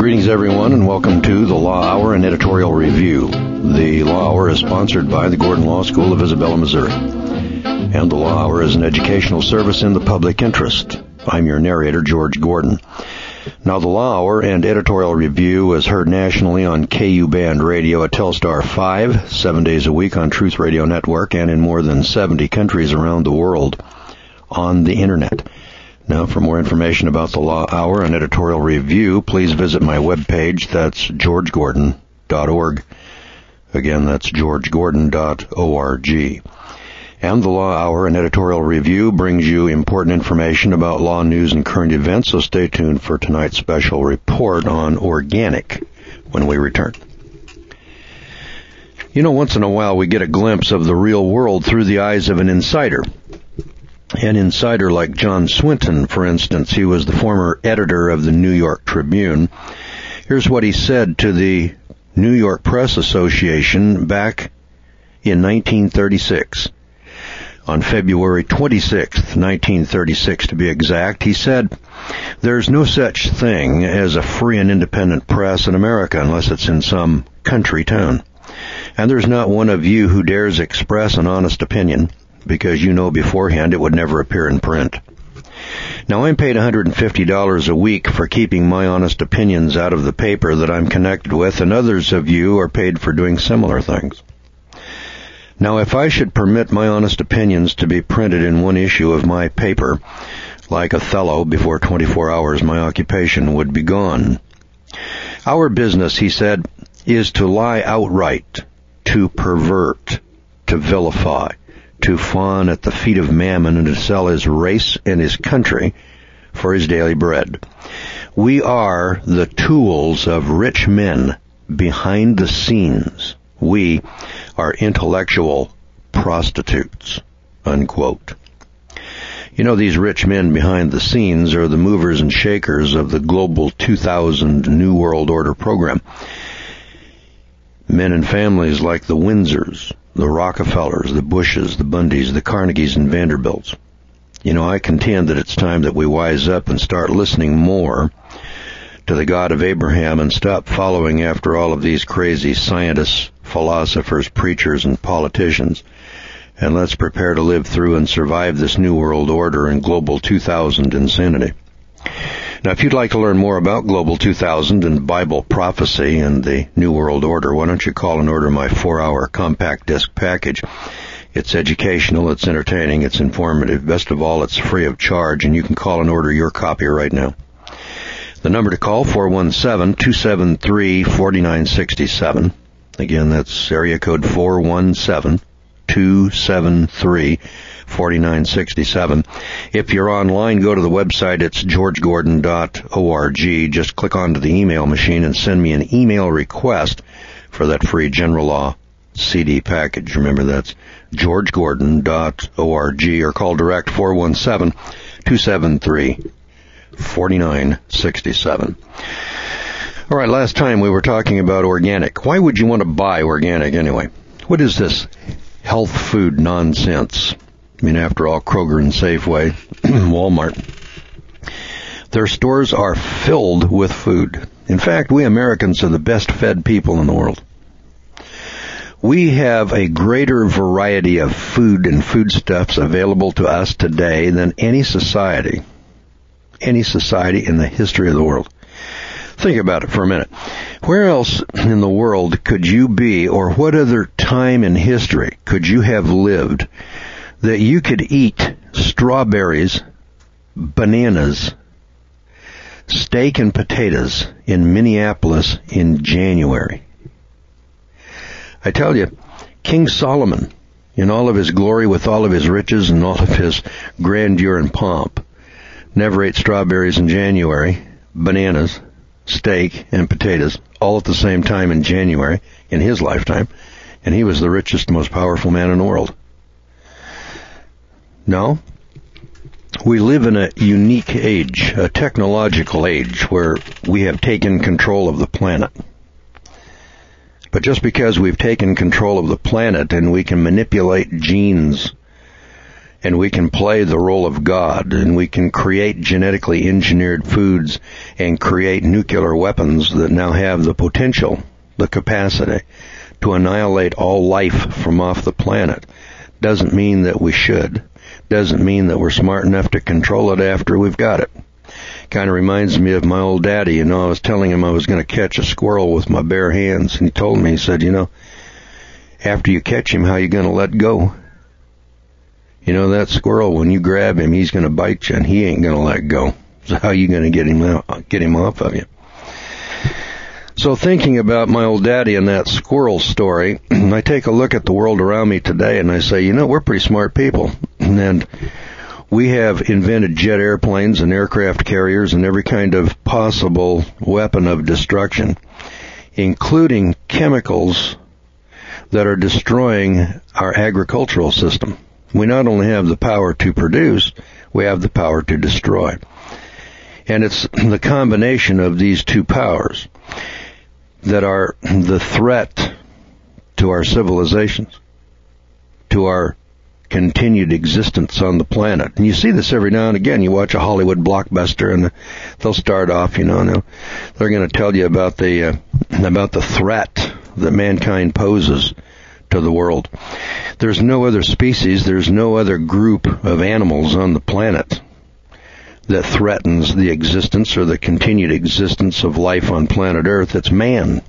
Greetings, everyone, and welcome to the Law Hour and Editorial Review. The Law Hour is sponsored by the Gordon Law School of Isabella, Missouri. And the Law Hour is an educational service in the public interest. I'm your narrator, George Gordon. Now, the Law Hour and Editorial Review is heard nationally on KU Band Radio at Telstar 5, 7 days a week on Truth Radio Network, and in more than 70 countries around the world on the Internet. Now, for more information about the Law Hour and Editorial Review, please visit my webpage. That's georgegordon.org. Again, that's georgegordon.org. And the Law Hour and Editorial Review brings you important information about law news and current events, so stay tuned for tonight's special report on organic when we return. You know, once in a while we get a glimpse of the real world through the eyes of an insider. An insider like John Swinton, for instance. He was the former editor of the New York Tribune. Here's what he said to the New York Press Association back in 1936. On February 26th, 1936 to be exact, he said, "There's no such thing as a free and independent press in America unless it's in some country town. And there's not one of you who dares express an honest opinion, because you know beforehand it would never appear in print. Now, I'm paid $150 a week for keeping my honest opinions out of the paper that I'm connected with, and others of you are paid for doing similar things. Now, if I should permit my honest opinions to be printed in one issue of my paper, like Othello, before 24 hours my occupation would be gone. Our business," he said, "is to lie outright, to pervert, to vilify, to fawn at the feet of Mammon, and to sell his race and his country for his daily bread. We are the tools of rich men behind the scenes. We are intellectual prostitutes," unquote. You know, these rich men behind the scenes are the movers and shakers of the Global 2000 New World Order program. Men and families like the Windsors, the Rockefellers, the Bushes, the Bundys, the Carnegies, and Vanderbilts. You know, I contend that it's time that we wise up and start listening more to the God of Abraham and stop following after all of these crazy scientists, philosophers, preachers, and politicians. And let's prepare to live through and survive this New World Order and Global 2000 insanity. Now, if you'd like to learn more about Global 2000 and Bible prophecy and the New World Order, why don't you call and order my 4-hour compact disc package? It's educational, it's entertaining, it's informative. Best of all, it's free of charge, and you can call and order your copy right now. The number to call, 417-273-4967. Again, that's area code 417-273-4967. If you're online, go to the website. It's georgegordon.org. Just click onto the email machine and send me an email request for that free General Law CD package. Remember, that's georgegordon.org, or call direct 417-273-4967. All right, last time we were talking about organic. Why would you want to buy organic anyway? What is this health food nonsense? I mean, after all, Kroger and Safeway, Walmart, their stores are filled with food. In fact, we Americans are the best fed people in the world. We have a greater variety of food and foodstuffs available to us today than any society in the history of the world. Think about it for a minute. Where else in the world could you be, or what other time in history could you have lived that you could eat strawberries, bananas, steak and potatoes in Minneapolis in January? I tell you, King Solomon, in all of his glory, with all of his riches and all of his grandeur and pomp, never ate strawberries in January, bananas, steak, and potatoes, all at the same time in January, in his lifetime, and he was the richest, most powerful man in the world. No, we live in a unique age, a technological age, where we have taken control of the planet. But just because we've taken control of the planet and we can manipulate genes and we can play the role of God, and we can create genetically engineered foods and create nuclear weapons that now have the potential, the capacity to annihilate all life from off the planet, doesn't mean that we should. Doesn't mean that we're smart enough to control it after we've got it. Kind of reminds me of my old daddy. I was telling him I was going to catch a squirrel with my bare hands, and he told me, he said, after you catch him, how are you going to let go? That squirrel, when you grab him, he's going to bite you, and he ain't going to let go. So how are you going to get him off of you? So thinking about my old daddy and that squirrel story, I take a look at the world around me today, and I say, we're pretty smart people. And we have invented jet airplanes and aircraft carriers and every kind of possible weapon of destruction, including chemicals that are destroying our agricultural system. We not only have the power to produce, we have the power to destroy. And it's the combination of these two powers that are the threat to our civilizations, to our continued existence on the planet. And you see this every now and again. You watch a Hollywood blockbuster, and they'll start off, they're going to tell you about the threat that mankind poses to the world. There's no other species, there's no other group of animals on the planet that threatens the existence or the continued existence of life on planet Earth. It's man.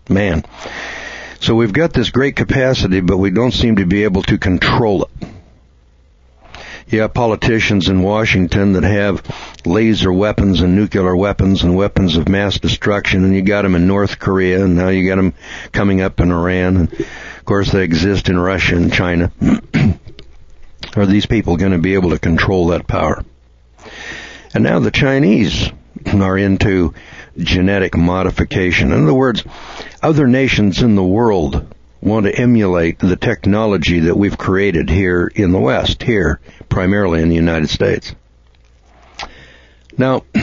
So we've got this great capacity, but we don't seem to be able to control it. You have politicians in Washington that have laser weapons and nuclear weapons and weapons of mass destruction, and you got them in North Korea, and now you got them coming up in Iran, and of course they exist in Russia and China. Are these people going to be able to control that power? And now the Chinese are into genetic modification. In other words, other nations in the world want to emulate the technology that we've created here in the West, here, primarily in the United States. Now,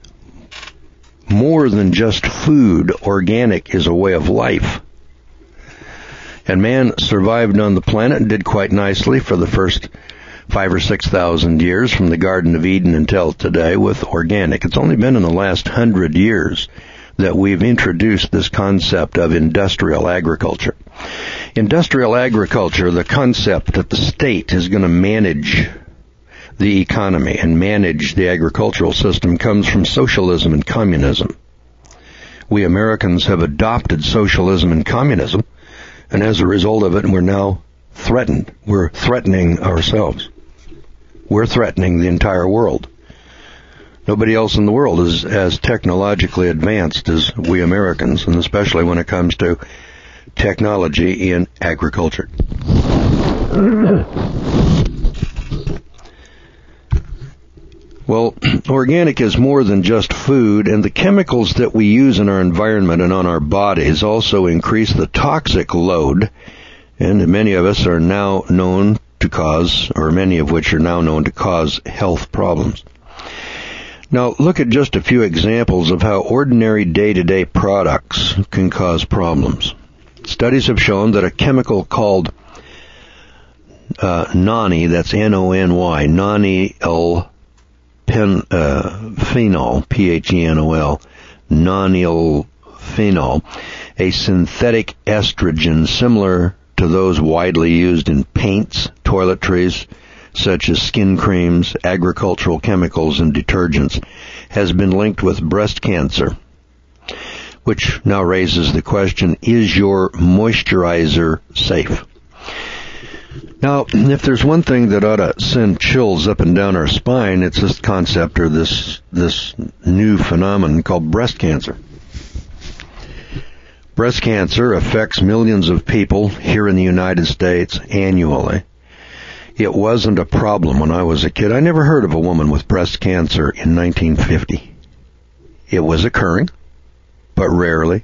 more than just food, organic is a way of life. And man survived on the planet and did quite nicely for the first 5,000 or 6,000 years, from the Garden of Eden until today, with organic. It's only been in the last 100 years that we've introduced this concept of industrial agriculture. Industrial agriculture, the concept that the state is going to manage the economy and manage the agricultural system, comes from socialism and communism. We Americans have adopted socialism and communism, and as a result of it, we're now threatened. We're threatening ourselves. We're threatening the entire world. Nobody else in the world is as technologically advanced as we Americans, and especially when it comes to technology in agriculture. Well, organic is more than just food, and the chemicals that we use in our environment and on our bodies also increase the toxic load, and many of us are now known to cause, or many of which are now known to cause, health problems. Now, look at just a few examples of how ordinary day-to-day products can cause problems. Studies have shown that a chemical called noni, that's N-O-N-Y, nonylphenol, P-H-E-N-O-L, nonylphenol, a synthetic estrogen similar to those widely used in paints, toiletries, such as skin creams, agricultural chemicals, and detergents, has been linked with breast cancer, which now raises the question, is your moisturizer safe? Now, if there's one thing that ought to send chills up and down our spine, it's this concept, or this new phenomenon called breast cancer. Breast cancer affects millions of people here in the United States annually. It wasn't a problem when I was a kid. I never heard of a woman with breast cancer in 1950. It was occurring, but rarely.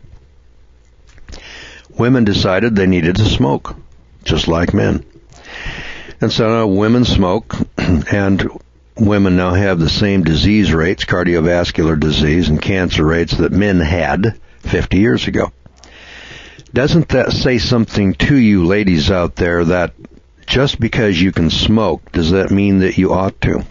Women decided they needed to smoke, just like men. And so now women smoke, and women now have the same disease rates, cardiovascular disease and cancer rates, that men had 50 years ago. Doesn't that say something to you ladies out there, that just because you can smoke, does that mean that you ought to?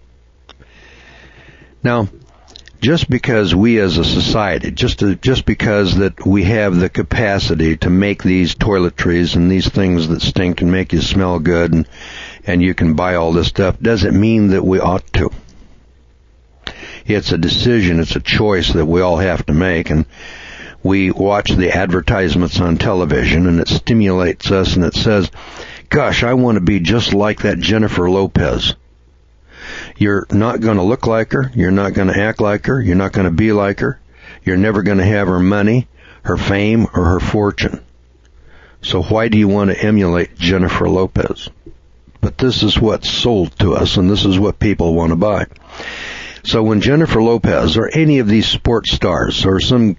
Now, just because we as a society, just because that we have the capacity to make these toiletries and these things that stink and make you smell good and you can buy all this stuff, doesn't mean that we ought to. It's a decision, it's a choice that we all have to make, and we watch the advertisements on television and it stimulates us and it says, gosh, I want to be just like that Jennifer Lopez. You're not going to look like her. You're not going to act like her. You're not going to be like her. You're never going to have her money, her fame, or her fortune. So why do you want to emulate Jennifer Lopez? But this is what's sold to us, and this is what people want to buy. So when Jennifer Lopez or any of these sports stars or some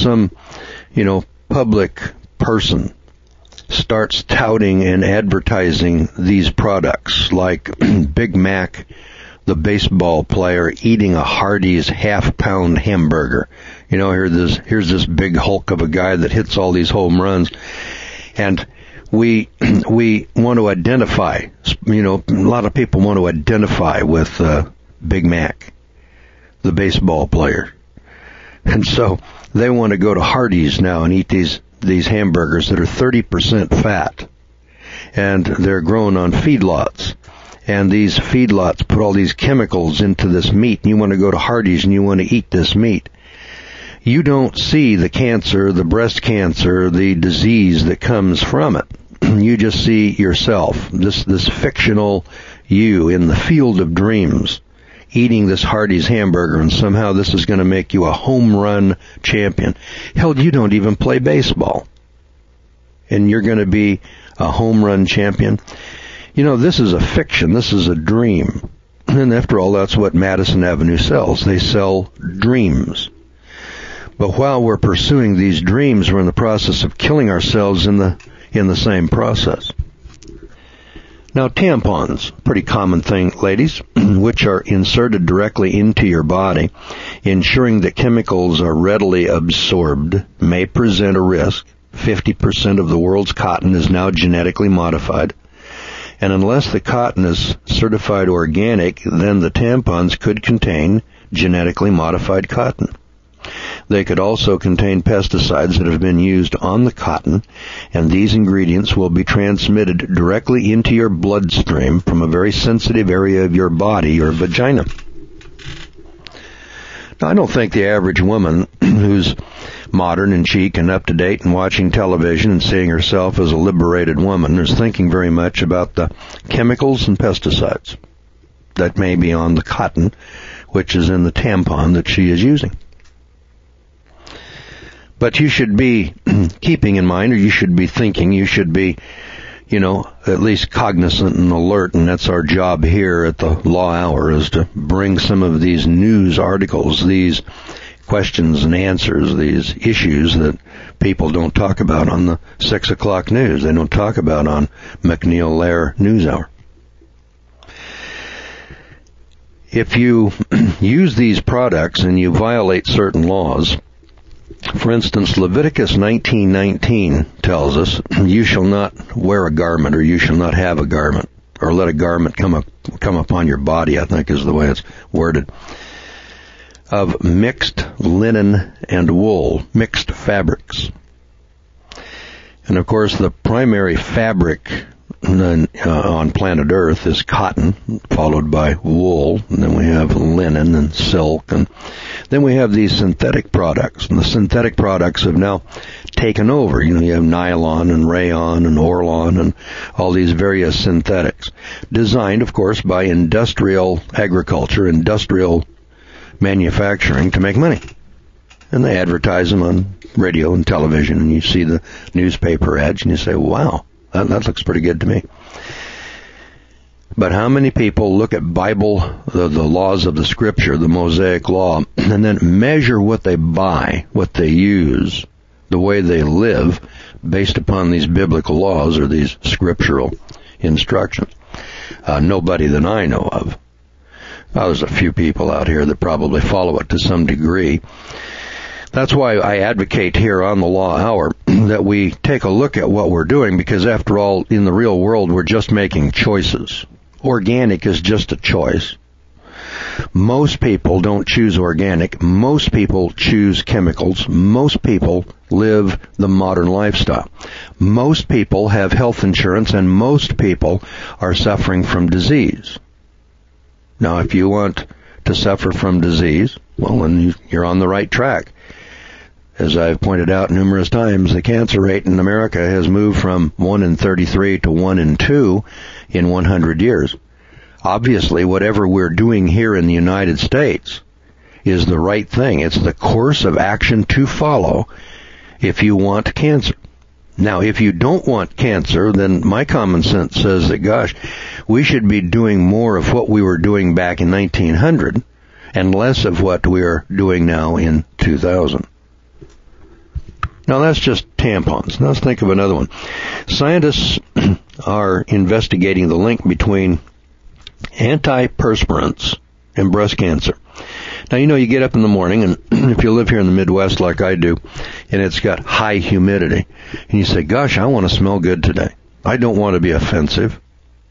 public person starts touting and advertising these products like Big Mac, the baseball player, eating a Hardee's half-pound hamburger. Here's this big hulk of a guy that hits all these home runs. And we want to identify, a lot of people want to identify with Big Mac, the baseball player. And so they want to go to Hardee's now and eat these hamburgers that are 30% fat. And they're grown on feedlots. And these feedlots put all these chemicals into this meat. And you want to go to Hardee's and you want to eat this meat. You don't see the cancer, the breast cancer, the disease that comes from it. You just see yourself, this fictional you in the field of dreams, eating this Hardee's hamburger, and somehow this is going to make you a home run champion. Hell, you don't even play baseball, and you're going to be a home run champion. This is a fiction. This is a dream. And after all, that's what Madison Avenue sells. They sell dreams. But while we're pursuing these dreams, we're in the process of killing ourselves in the same process. Now, tampons, pretty common thing, ladies, which are inserted directly into your body, ensuring that chemicals are readily absorbed, may present a risk. 50% of the world's cotton is now genetically modified. And unless the cotton is certified organic, then the tampons could contain genetically modified cotton. They could also contain pesticides that have been used on the cotton, and these ingredients will be transmitted directly into your bloodstream from a very sensitive area of your body, your vagina. Now, I don't think the average woman who's modern and chic and up-to-date and watching television and seeing herself as a liberated woman is thinking very much about the chemicals and pesticides that may be on the cotton, which is in the tampon that she is using. But you should be keeping in mind, or you should be thinking, you should be, at least cognizant and alert, and that's our job here at the Law Hour, is to bring some of these news articles, these questions and answers, these issues that people don't talk about on the 6 o'clock news. They don't talk about on McNeil Lehrer NewsHour. If you use these products and you violate certain laws, for instance, Leviticus 19:19 tells us, you shall not wear a garment, or you shall not have a garment, or let a garment come upon your body, I think is the way it's worded, of mixed linen and wool, mixed fabrics. And of course, the primary fabric on planet Earth is cotton, followed by wool, and then we have linen and silk, and then we have these synthetic products, and the synthetic products have now taken over. You have nylon and rayon and Orlon and all these various synthetics, designed, of course, by industrial agriculture, industrial manufacturing to make money. And they advertise them on radio and television, and you see the newspaper ads, and you say, wow, that looks pretty good to me. But how many people look at Bible, the laws of the Scripture, the Mosaic Law, and then measure what they buy, what they use, the way they live, based upon these biblical laws or these scriptural instructions? Nobody that I know of. There's a few people out here that probably follow it to some degree. That's why I advocate here on the Law Hour that we take a look at what we're doing, because after all, in the real world, we're just making choices. Organic is just a choice. Most people don't choose organic. Most people choose chemicals. Most people live the modern lifestyle. Most people have health insurance, and most people are suffering from disease. Now, if you want to suffer from disease, well, then you're on the right track. As I've pointed out numerous times, the cancer rate in America has moved from 1 in 33 to 1 in 2 in 100 years. Obviously, whatever we're doing here in the United States is the right thing. It's the course of action to follow if you want cancer. Now, if you don't want cancer, then my common sense says that, gosh, we should be doing more of what we were doing back in 1900 and less of what we're doing now in 2000. Now, that's just tampons. Now, let's think of another one. Scientists are investigating the link between antiperspirants and breast cancer. Now, you get up in the morning, and if you live here in the Midwest like I do, and it's got high humidity, and you say, gosh, I want to smell good today. I don't want to be offensive.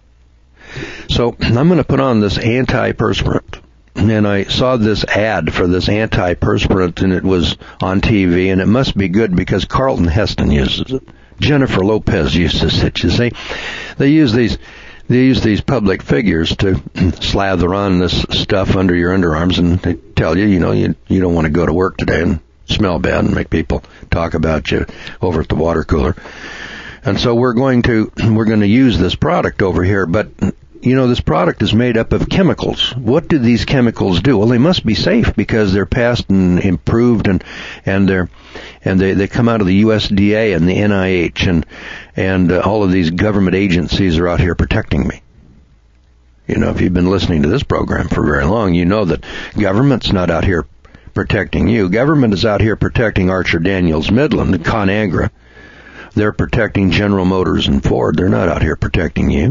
So I'm going to put on this antiperspirant. And I saw this ad for this antiperspirant, and it was on TV, and it must be good because Carlton Heston uses it. Jennifer Lopez uses it, you see. They use these public figures to slather on this stuff under your underarms, and they tell you, you don't want to go to work today and smell bad and make people talk about you over at the water cooler. And so we're going to use this product over here, but this product is made up of chemicals. What do these chemicals do? Well, they must be safe because they're passed and improved, and they come out of the USDA and the NIH and all of these government agencies are out here protecting me. If you've been listening to this program for very long, you know that government's not out here protecting you. Government is out here protecting Archer Daniels Midland and ConAgra. They're protecting General Motors and Ford. They're not out here protecting you.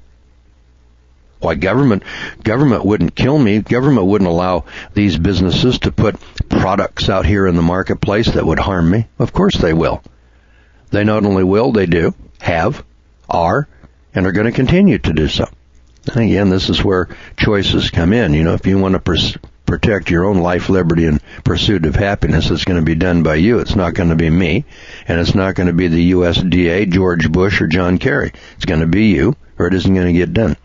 Why, government wouldn't kill me. Government wouldn't allow these businesses to put products out here in the marketplace that would harm me. Of course they will. They not only will, they do, have, are, and are going to continue to do so. And again, this is where choices come in. If you want to protect your own life, liberty, and pursuit of happiness, it's going to be done by you. It's not going to be me, and it's not going to be the USDA, George Bush, or John Kerry. It's going to be you, or it isn't going to get done.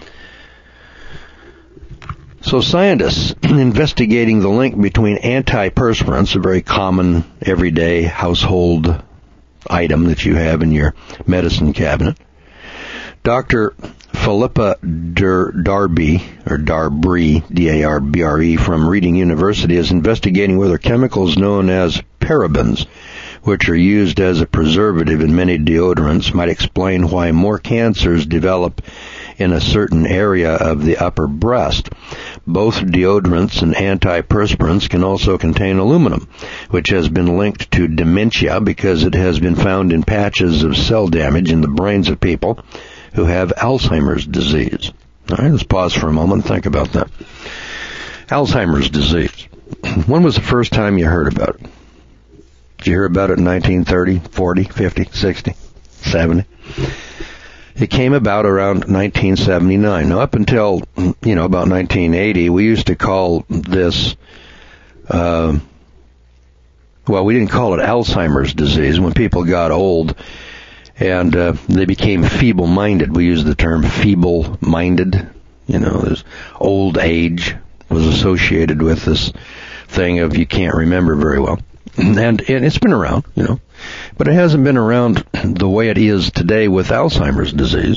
So scientists investigating the link between antiperspirants, a very common everyday household item that you have in your medicine cabinet. Dr. Philippa Darby, D-A-R-B-R-E, from Reading University is investigating whether chemicals known as parabens, which are used as a preservative in many deodorants, might explain why more cancers develop in a certain area of the upper breast. Both deodorants and antiperspirants can also contain aluminum, which has been linked to dementia because it has been found in patches of cell damage in the brains of people who have Alzheimer's disease. All right, let's pause for a moment and think about that. Alzheimer's disease. When was the first time you heard about it? Did you hear about it in 1930, 40, 50, 60, 70? It came about around 1979. Now, up until, about 1980, we used to call this, we didn't call it Alzheimer's disease. When people got old and they became feeble-minded, we used the term feeble-minded. This old age was associated with this thing of you can't remember very well. And it's been around, but it hasn't been around the way it is today with Alzheimer's disease.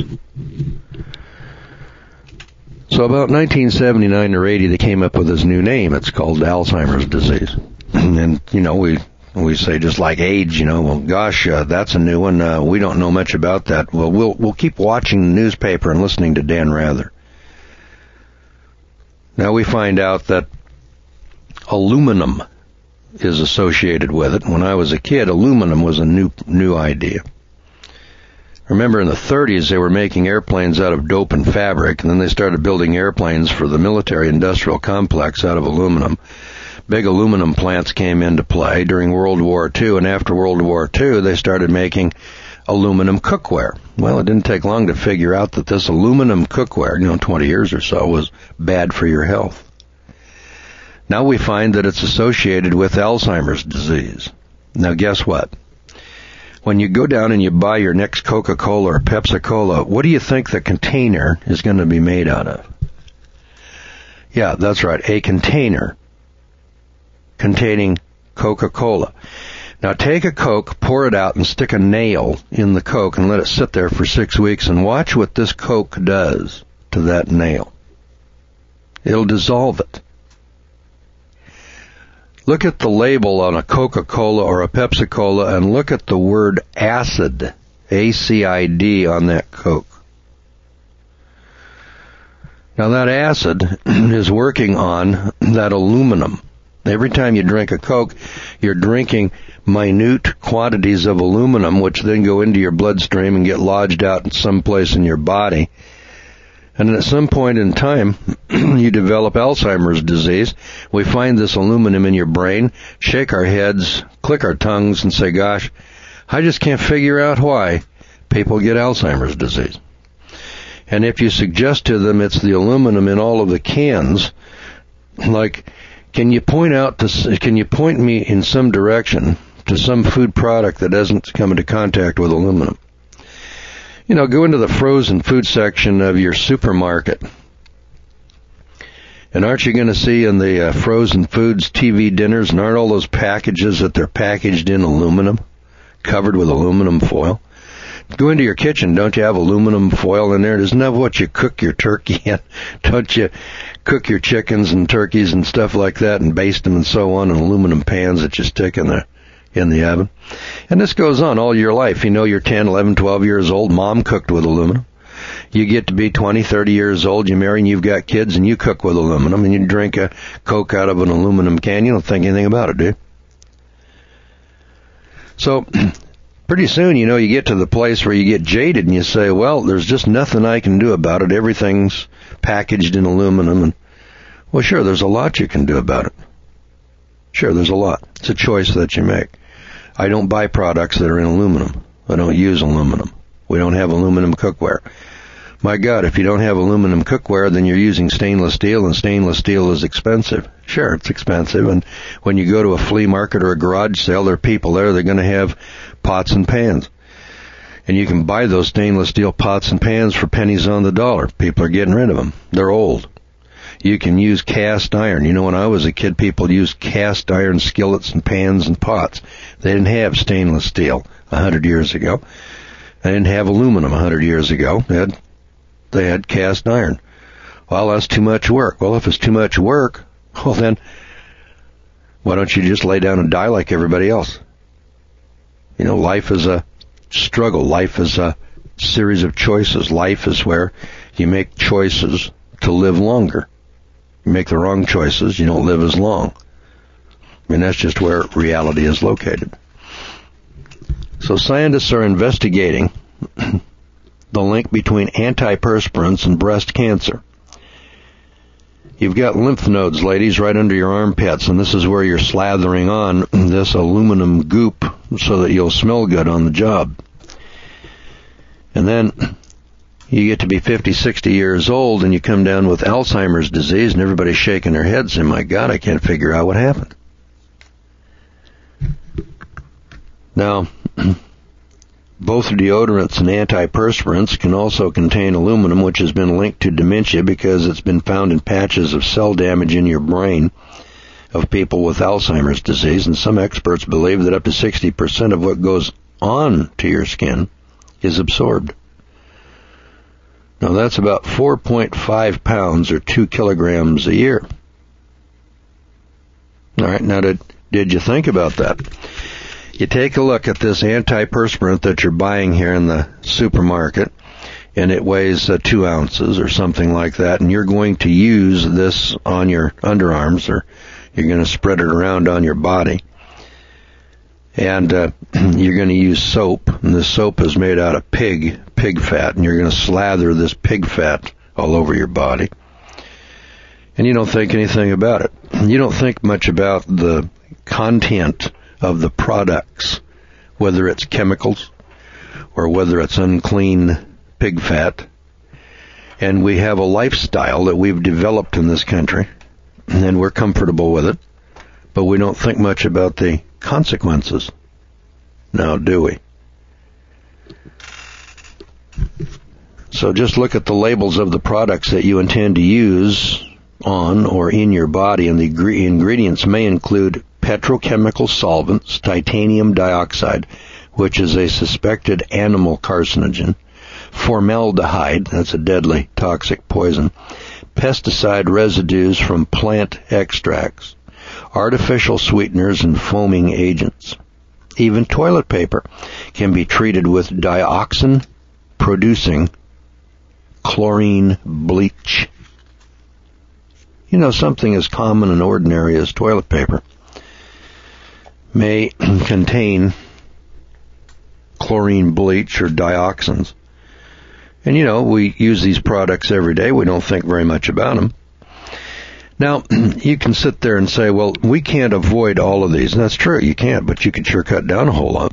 So about 1979 or 80, they came up with this new name. It's called Alzheimer's disease. And, we say just like age, well, gosh, that's a new one. We don't know much about that. Well, we'll keep watching the newspaper and listening to Dan Rather. Now we find out that aluminum is associated with it. When I was a kid, aluminum was a new idea. Remember in the 30s, they were making airplanes out of dope and fabric, and then they started building airplanes for the military industrial complex out of aluminum. big aluminum plants came into play during World War II, and after World War II, they started making aluminum cookware. Well, it didn't take long to figure out that this aluminum cookware, 20 years or so, was bad for your health. Now we find that it's associated with Alzheimer's disease. Now guess what? When you go down and you buy your next Coca-Cola or Pepsi-Cola, what do you think the container is going to be made out of? Yeah, that's right, a container containing Coca-Cola. Now take a Coke, pour it out, and stick a nail in the Coke and let it sit there for 6 weeks and watch what this Coke does to that nail. It'll dissolve it. Look at the label on a Coca-Cola or a Pepsi-Cola and look at the word acid, A-C-I-D, on that Coke. Now that acid is working on that aluminum. Every time you drink a Coke, you're drinking minute quantities of aluminum, which then go into your bloodstream and get lodged out in some place in your body. And at some point in time, you develop Alzheimer's disease. We find this aluminum in your brain, shake our heads, click our tongues, and say, gosh, I just can't figure out why people get Alzheimer's disease. And if you suggest to them it's the aluminum in all of the cans, like, can you point me in some direction to some food product that doesn't come into contact with aluminum? Go into the frozen food section of your supermarket. And aren't you going to see in the frozen foods TV dinners, and aren't all those packages that they're packaged in aluminum, covered with aluminum foil? Go into your kitchen, don't you have aluminum foil in there? Isn't that what you cook your turkey in? Don't you cook your chickens and turkeys and stuff like that and baste them and so on in aluminum pans that you stick in the oven? And this goes on all your life. You're 10, 11, 12 years old, mom cooked with aluminum. You get to be 20, 30 years old, you marry and you've got kids and you cook with aluminum and you drink a Coke out of an aluminum can. You don't think anything about it, do you? So, pretty soon, you get to the place where you get jaded and you say, well, there's just nothing I can do about it. Everything's packaged in aluminum. And, well, sure, there's a lot you can do about it. Sure, there's a lot. It's a choice that you make. I don't buy products that are in aluminum. I don't use aluminum. We don't have aluminum cookware. My God, if you don't have aluminum cookware, then you're using stainless steel, and stainless steel is expensive. Sure, it's expensive, and when you go to a flea market or a garage sale, there are people there, they're going to have pots and pans. And you can buy those stainless steel pots and pans for pennies on the dollar. People are getting rid of them. They're old. You can use cast iron. When I was a kid, people used cast iron skillets and pans and pots. They didn't have stainless steel 100 years ago. They didn't have aluminum 100 years ago. They had cast iron. Well, that's too much work. Well, if it's too much work, well then, why don't you just lay down and die like everybody else? Life is a struggle. Life is a series of choices. Life is where you make choices to live longer. You make the wrong choices, you don't live as long. That's just where reality is located. So scientists are investigating the link between antiperspirants and breast cancer. You've got lymph nodes, ladies, right under your armpits, and this is where you're slathering on this aluminum goop so that you'll smell good on the job. And then you get to be 50, 60 years old, and you come down with Alzheimer's disease, and everybody's shaking their heads saying, my God, I can't figure out what happened. Now, both deodorants and antiperspirants can also contain aluminum, which has been linked to dementia because it's been found in patches of cell damage in your brain of people with Alzheimer's disease, and some experts believe that up to 60% of what goes on to your skin is absorbed. Now that's about 4.5 pounds or 2 kilograms a year. All right, now did you think about that? You take a look at this antiperspirant that you're buying here in the supermarket, and it weighs 2 ounces or something like that, and you're going to use this on your underarms, or you're going to spread it around on your body. And you're going to use soap, and this soap is made out of pig fat, and you're going to slather this pig fat all over your body. and you don't think anything about it. You don't think much about the content of the products, whether it's chemicals or whether it's unclean pig fat. And we have a lifestyle that we've developed in this country, and we're comfortable with it, but we don't think much about the consequences. Now, do we? So just look at the labels of the products that you intend to use on or in your body, and the ingredients may include petrochemical solvents, titanium dioxide, which is a suspected animal carcinogen, formaldehyde, that's a deadly toxic poison, pesticide residues from plant extracts, artificial sweeteners and foaming agents. Even toilet paper can be treated with dioxin-producing chlorine bleach. You know, something as common and ordinary as toilet paper may contain chlorine bleach or dioxins. And, you know, we use these products every day. We don't think very much about them. Now, you can sit there and say, well, we can't avoid all of these. And that's true, you can't, but you can sure cut down a whole lot.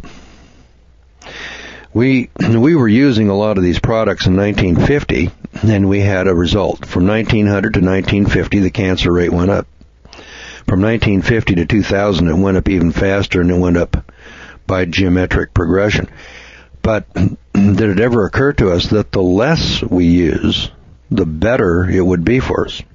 We were using a lot of these products in 1950, and we had a result. From 1900 to 1950, the cancer rate went up. From 1950 to 2000, it went up even faster, and it went up by geometric progression. But did it ever occur to us that the less we use, the better it would be for us?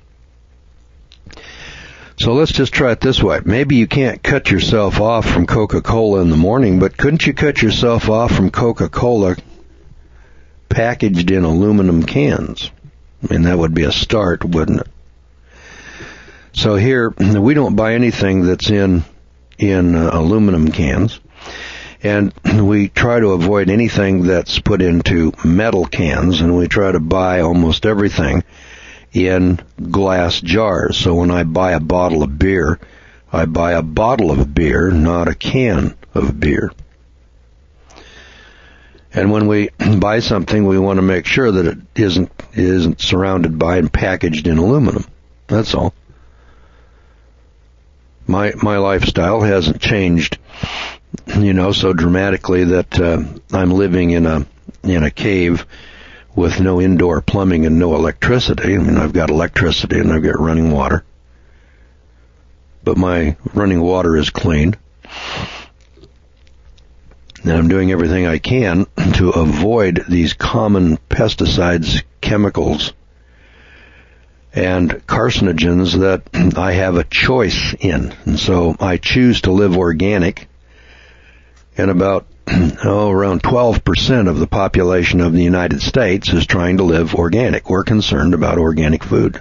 So let's just try it this way. Maybe you can't cut yourself off from Coca-Cola in the morning, but couldn't you cut yourself off from Coca-Cola packaged in aluminum cans? I mean, that would be a start, wouldn't it? So here, we don't buy anything that's in aluminum cans, and we try to avoid anything that's put into metal cans, and we try to buy almost everything in glass jars. So when I buy a bottle of beer, I buy a bottle of beer, not a can of beer. And when we buy something, we want to make sure that it isn't surrounded by and packaged in aluminum. That's all. My lifestyle hasn't changed, so dramatically that I'm living in a cave with no indoor plumbing and no electricity. I mean, I've got electricity and I've got running water, but my running water is clean. And I'm doing everything I can to avoid these common pesticides, chemicals, and carcinogens that I have a choice in. And so I choose to live organic, and about around 12% of the population of the United States is trying to live organic. We're concerned about organic food.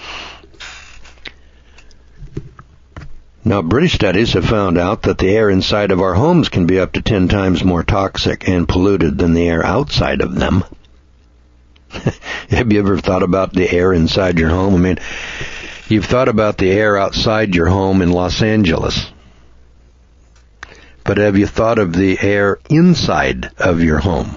Now, British studies have found out that the air inside of our homes can be up to 10 times more toxic and polluted than the air outside of them. Have you ever thought about the air inside your home? I mean, you've thought about the air outside your home in Los Angeles. But have you thought of the air inside of your home?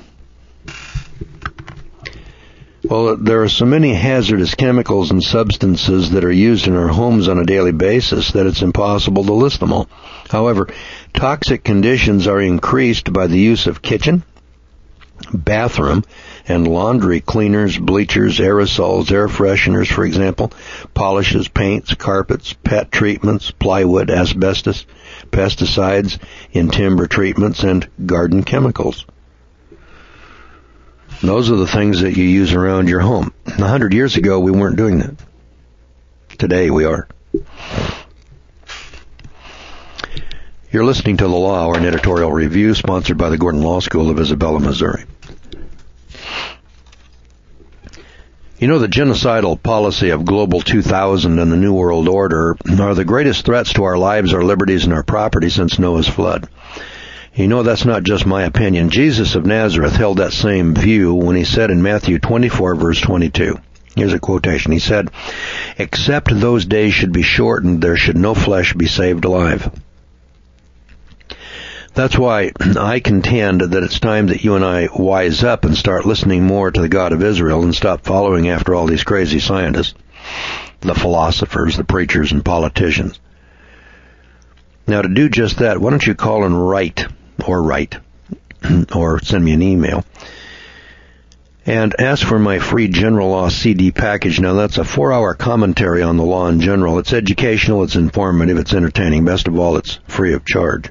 Well, there are so many hazardous chemicals and substances that are used in our homes on a daily basis that it's impossible to list them all. However, toxic conditions are increased by the use of kitchen, bathroom, and laundry cleaners, bleachers, aerosols, air fresheners, for example, polishes, paints, carpets, pet treatments, plywood, asbestos, pesticides in timber treatments, and garden chemicals. Those are the things that you use around your home. 100 years ago, we weren't doing that. Today, we are. You're listening to The Law Hour, an editorial review sponsored by the Gordon Law School of Isabella, Missouri. You know, the genocidal policy of Global 2000 and the New World Order are the greatest threats to our lives, our liberties, and our property since Noah's flood. You know, that's not just my opinion. Jesus of Nazareth held that same view when he said in Matthew 24, verse 22. Here's a quotation. He said, "Except those days should be shortened, there should no flesh be saved alive." That's why I contend that it's time that you and I wise up and start listening more to the God of Israel and stop following after all these crazy scientists. the philosophers, the preachers, and politicians. Now, to do just that, why don't you call and write, or send me an email, and ask for my free General Law CD package. Now, that's a 4-hour commentary on the law in general. It's educational, it's informative, it's entertaining. Best of all, it's free of charge.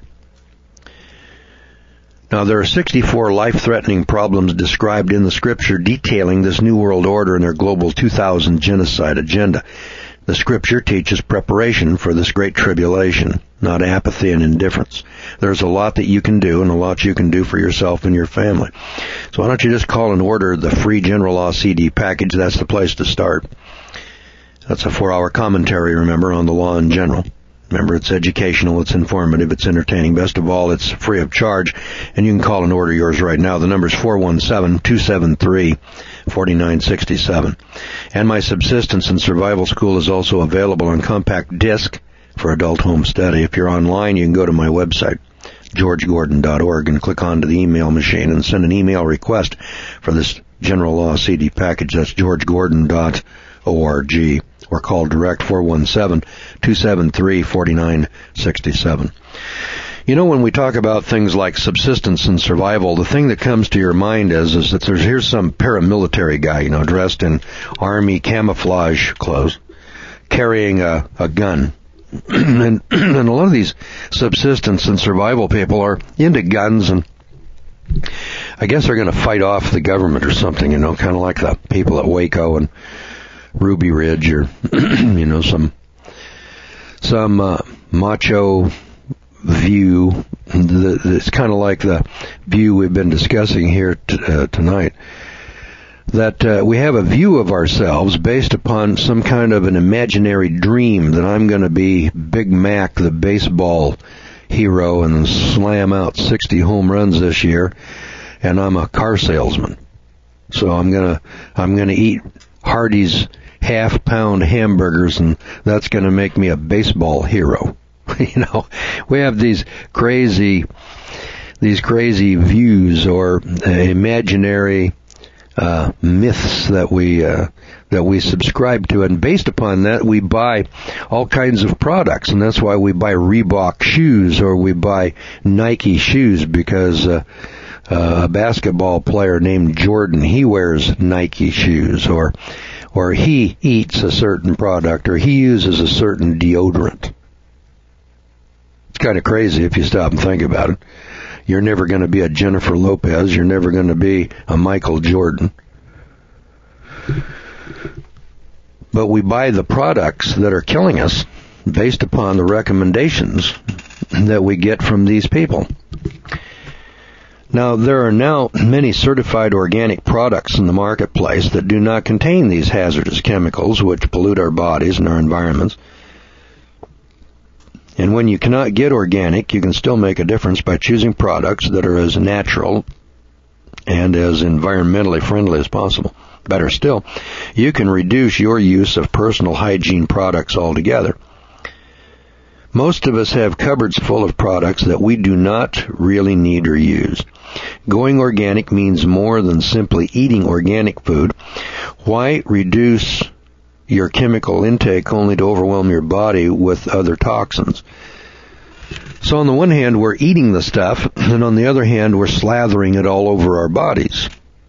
Now, there are 64 life-threatening problems described in the Scripture detailing this New World Order and their global 2000 genocide agenda. The Scripture teaches preparation for this great tribulation, not apathy and indifference. There's a lot that you can do and a lot you can do for yourself and your family. So why don't you just call and order the free General Law CD package? That's the place to start. That's a 4-hour commentary, remember, on the law in general. Remember, it's educational, it's informative, it's entertaining. Best of all, it's free of charge, and you can call and order yours right now. The number's 417-273-4967. And my Subsistence and Survival School is also available on compact disc for adult home study. If you're online, you can go to my website, georgegordon.org, and click onto the email machine and send an email request for this General Law CD package. That's georgegordon.org. Or call direct 417-273-4967. You know, when we talk about things like subsistence and survival, the thing that comes to your mind is that here's some paramilitary guy, dressed in army camouflage clothes, carrying a gun. and a lot of these subsistence and survival people are into guns, and I guess they're going to fight off the government or something, kind of like the people at Waco and Ruby Ridge, or some macho view. It's kind of like the view we've been discussing here tonight. That we have a view of ourselves based upon some kind of an imaginary dream that I'm going to be Big Mac, the baseball hero, and slam out 60 home runs this year, and I'm a car salesman. So I'm gonna eat Hardee's half-pound hamburgers, and that's going to make me a baseball hero. We have these crazy views or imaginary myths that we subscribe to, and based upon that, we buy all kinds of products, and that's why we buy Reebok shoes or we buy Nike shoes, because a basketball player named Jordan, he wears Nike shoes, or he eats a certain product, or he uses a certain deodorant. It's kind of crazy if you stop and think about it. You're never going to be a Jennifer Lopez. You're never going to be a Michael Jordan. But we buy the products that are killing us based upon the recommendations that we get from these people. Now, there are now many certified organic products in the marketplace that do not contain these hazardous chemicals which pollute our bodies and our environments. And when you cannot get organic, you can still make a difference by choosing products that are as natural and as environmentally friendly as possible. Better still, you can reduce your use of personal hygiene products altogether. Most of us have cupboards full of products that we do not really need or use. Going organic means more than simply eating organic food. Why reduce your chemical intake only to overwhelm your body with other toxins? So on the one hand, we're eating the stuff, and on the other hand, we're slathering it all over our bodies.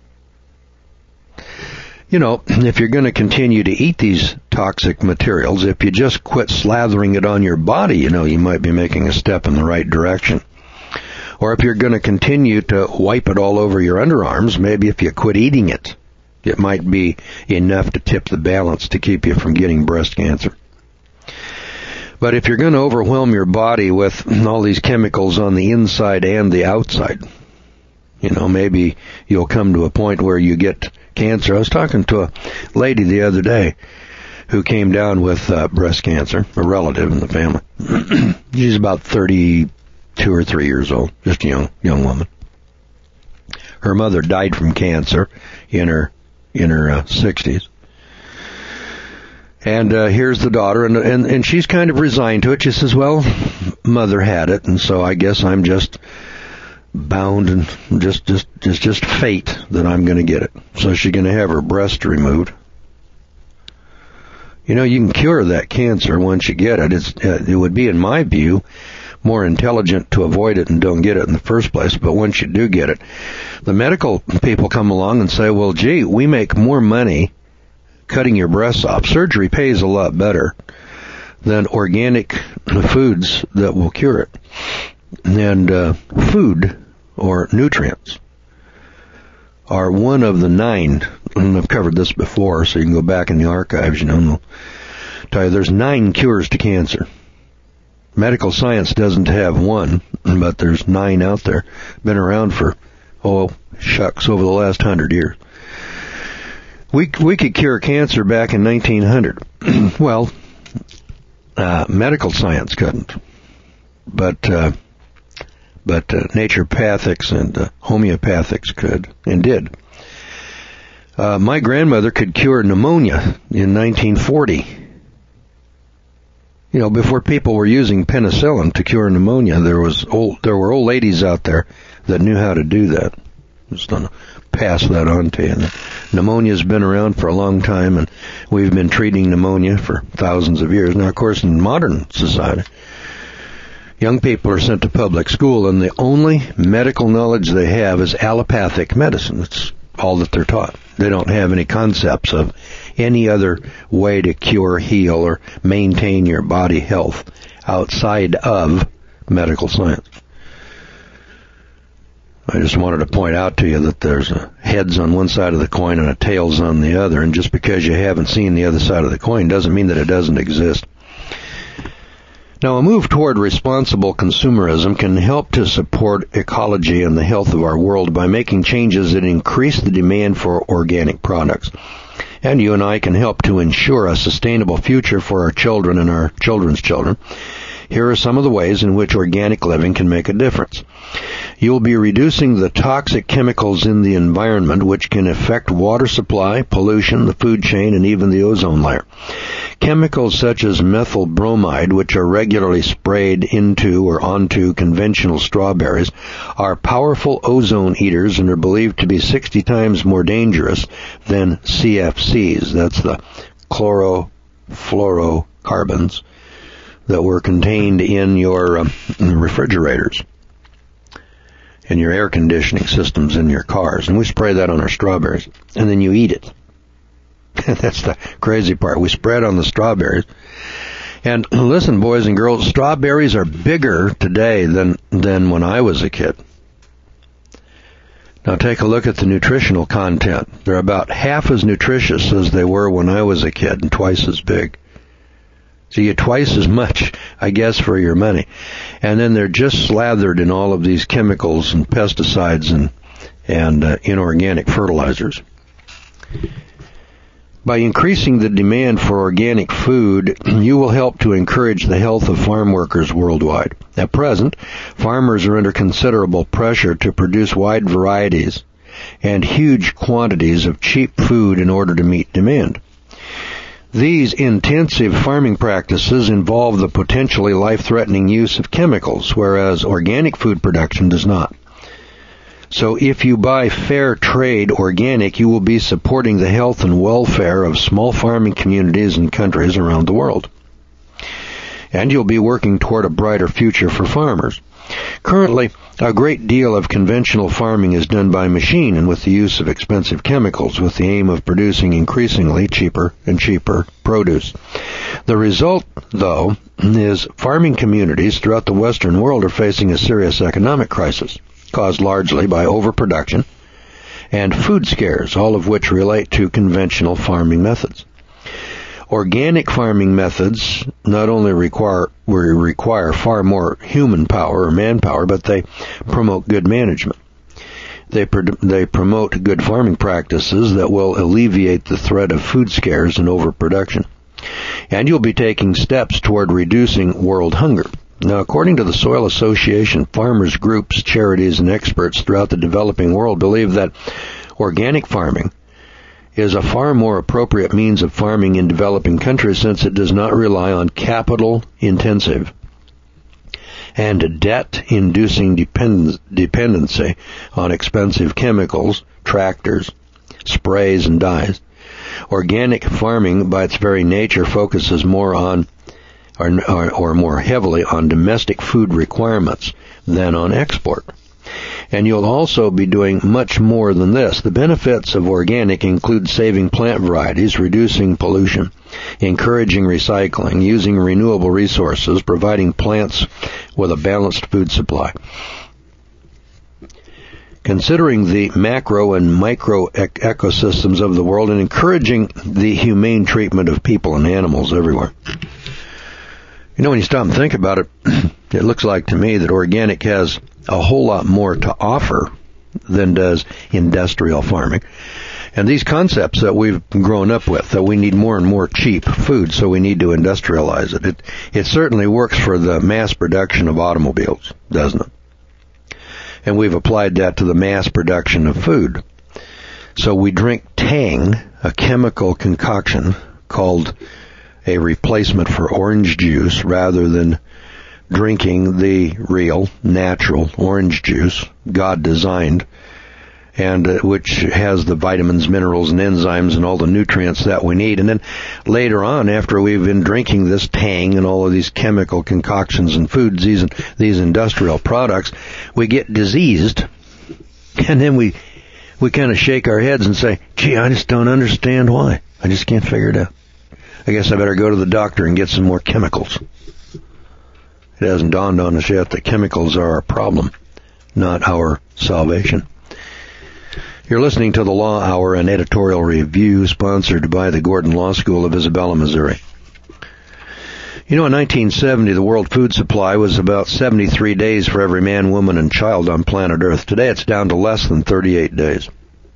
If you're going to continue to eat these toxic materials, if you just quit slathering it on your body, you might be making a step in the right direction. Or if you're going to continue to wipe it all over your underarms, maybe if you quit eating it, it might be enough to tip the balance to keep you from getting breast cancer. But if you're going to overwhelm your body with all these chemicals on the inside and the outside, maybe you'll come to a point where you get cancer. I was talking to a lady the other day who came down with breast cancer, a relative in the family. She's about 32 or 3 years old, just a young woman. Her mother died from cancer in her 60s. And here's the daughter, and she's kind of resigned to it. She says, well, mother had it, and so I guess I'm just bound, and just fate that I'm going to get it. So she's going to have her breast removed. You know, you can cure that cancer once you get it. It would be, in my view, more intelligent to avoid it and don't get it in the first place. But once you do get it, the medical people come along and say, well, gee, we make more money cutting your breasts off. Surgery pays a lot better than organic foods that will cure it. And food, or nutrients, are one of the 9, and I've covered this before, so you can go back in the archives, and they'll tell you there's 9 cures to cancer. Medical science doesn't have one, but there's 9 out there. Been around for, over the last 100 years. We could cure cancer back in 1900. Well, medical science couldn't, but naturopathics and homeopathics could and did. My grandmother could cure pneumonia in 1940. You know, before people were using penicillin to cure pneumonia, there were old ladies out there that knew how to do that. Just going to pass that on to you. Pneumonia's been around for a long time, and we've been treating pneumonia for thousands of years. Now, of course, in modern society, young people are sent to public school, and the only medical knowledge they have is allopathic medicine. That's all that they're taught. They don't have any concepts of any other way to cure, heal, or maintain your body health outside of medical science. I just wanted to point out to you that there's heads on one side of the coin and a tails on the other, and just because you haven't seen the other side of the coin doesn't mean that it doesn't exist. Now, a move toward responsible consumerism can help to support ecology and the health of our world by making changes that increase the demand for organic products. And you and I can help to ensure a sustainable future for our children and our children's children. Here are some of the ways in which organic living can make a difference. You'll be reducing the toxic chemicals in the environment, which can affect water supply, pollution, the food chain, and even the ozone layer. Chemicals such as methyl bromide, which are regularly sprayed into or onto conventional strawberries, are powerful ozone eaters and are believed to be 60 times more dangerous than CFCs. That's the chlorofluorocarbons that were contained in your refrigerators and your air conditioning systems in your cars. And we spray that on our strawberries, and then you eat it. That's the crazy part. We spray it on the strawberries. And listen, boys and girls, strawberries are bigger today than when I was a kid. Now take a look at the nutritional content. They're about half as nutritious as they were when I was a kid, and twice as big. So you get twice as much, I guess, for your money. And then they're just slathered in all of these chemicals and pesticides and inorganic fertilizers. By increasing the demand for organic food, you will help to encourage the health of farm workers worldwide. At present, farmers are under considerable pressure to produce wide varieties and huge quantities of cheap food in order to meet demand. These intensive farming practices involve the potentially life-threatening use of chemicals, whereas organic food production does not. So if you buy fair trade organic, you will be supporting the health and welfare of small farming communities and countries around the world. And you'll be working toward a brighter future for farmers. Currently, a great deal of conventional farming is done by machine and with the use of expensive chemicals, with the aim of producing increasingly cheaper and cheaper produce. The result, though, is farming communities throughout the Western world are facing a serious economic crisis, caused largely by overproduction and food scares, all of which relate to conventional farming methods. Organic farming methods not only require far more human power or manpower, but they promote good management. They promote good farming practices that will alleviate the threat of food scares and overproduction. And you'll be taking steps toward reducing world hunger. Now, according to the Soil Association, farmers groups, charities, and experts throughout the developing world believe that organic farming is a far more appropriate means of farming in developing countries, since it does not rely on capital-intensive and debt-inducing dependency on expensive chemicals, tractors, sprays, and dyes. Organic farming, by its very nature, focuses more on or more heavily on domestic food requirements than on export. And you'll also be doing much more than this. The benefits of organic include saving plant varieties, reducing pollution, encouraging recycling, using renewable resources, providing plants with a balanced food supply. Considering the macro and micro ecosystems of the world and encouraging the humane treatment of people and animals everywhere. You know, when you stop and think about it, it looks like to me that organic has a whole lot more to offer than does industrial farming. And these concepts that we've grown up with, that we need more and more cheap food, so we need to industrialize it. It certainly works for the mass production of automobiles, doesn't it? And we've applied that to the mass production of food. So we drink Tang, a chemical concoction called a replacement for orange juice, rather than drinking the real, natural orange juice God designed, and which has the vitamins, minerals, and enzymes and all the nutrients that we need. And then later on, after we've been drinking this Tang and all of these chemical concoctions and foods, these industrial products, we get diseased, and then we kind of shake our heads and say, gee, I just don't understand why. I just can't figure it out. I guess I better go to the doctor and get some more chemicals. It hasn't dawned on us yet that chemicals are our problem, not our salvation. You're listening to the Law Hour, an editorial review sponsored by the Gordon Law School of Isabella, Missouri. You know, in 1970, the world food supply was about 73 days for every man, woman, and child on planet Earth. Today, it's down to less than 38 days.